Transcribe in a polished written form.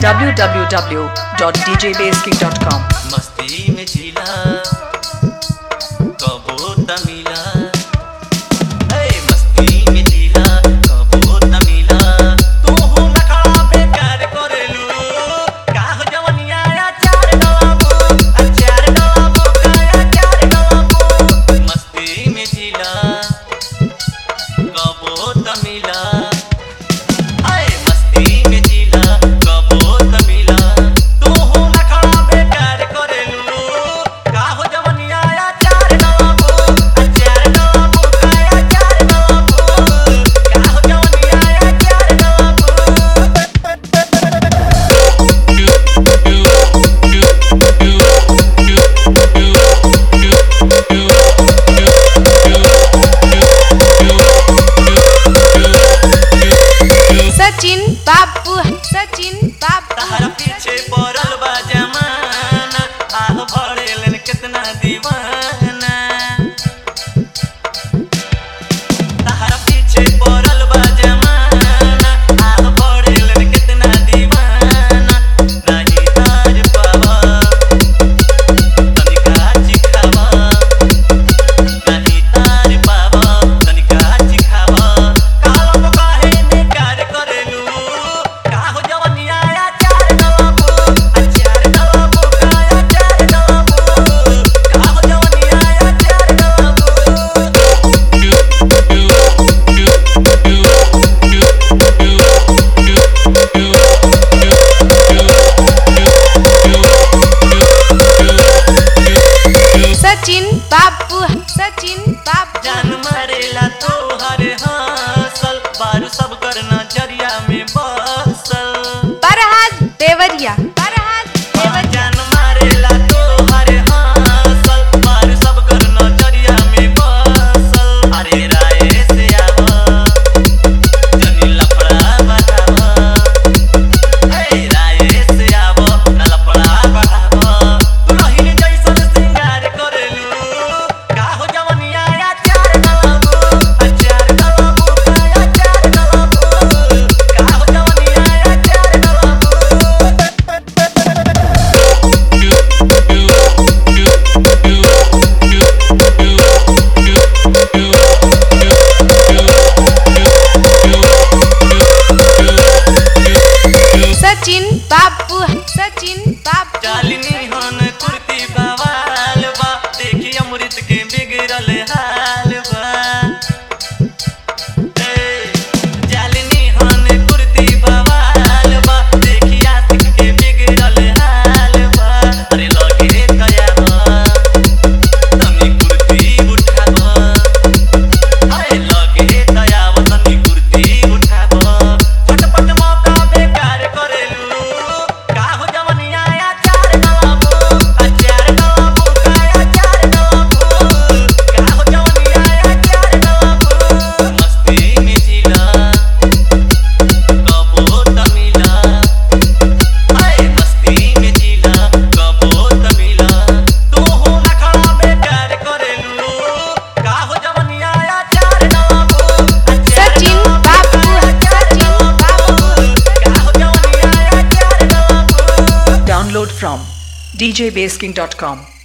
www.djbasking.com। मस्ती में जिला कबो तमिला, मस्ती में जिला कबो तमिला। तू हो नखरा बेकार करेलू, का हो जवनिया अचार डलाबो, अचार डलाबो का अचार डलाबो। मस्ती में जिला कबो तमिला, मस्ती में जिला कबो तमिला। तू हो नखरा बेकार करेलू, का हो जवनिया अचार डलाबो, अचार डलाबो का अचार डलाबो। का हो जवनिया अचार डलाबो। सचिन बाबू तहरा पीछे पड़ल बा जमाना, आह भरेलन कितना दीवाना। तहरा पीछे पड़ल बा जमाना, आह भरेलन कितना दीवाना। नाही ताज पावा तनिका चिखावा, नाही ताज पावा तनिका चिखावा। कालम काहे बेकार करेलू, का हो जवनिया अचार डलाबो, अचार डलाबो का अचार डलाबो। का हो जवनिया अचार डलाबो। सचिन बाबू जान मारेला तोहर हंसल, बारू सब कर नजरिया में बसल। बरहाज देवरिया जान मारेला तोहर हंसल, बारू सब कर नजरिया में बसल। अरे राय से आवा जनी लफड़ा बढ़ावा, राय से आवा ना लफड़ा बढ़ावा। तू रहीन जैसन सिंगार करेलू, का हो जवनिया अचार डलाबो, अचार डलाबो का अचार डलाबो। का हो जवनिया अचार डलाबो। सचिन बाबू चालिनी हन कुर्ती बवाल बा, देखी अमृत के बिगड़ल हाल बा। चालिनी हन कुर्ती बवाल बा, देखी आशिक के बिगड़ल हाल बा। अरे लगे तयावा तनी कुर्ती उठावा, लगे तयावा तनी कुर्ती उठावा। झटपट मौका बेकार करेलू, का हो जवनिया अचार डलाबो, अचार डलाबो का अचार डलाबो। का हो जवनिया अचार डलाबो। मस्ती में जिला कबो तमिला, मस्ती में जिला कबो तमिला। तू हो नखरा बेकार करेलू, का हो जवनिया अचार डलाबो, अचार सचिन बाबू का हो जवनिया अचार डलाबो। Download from djbasking.com।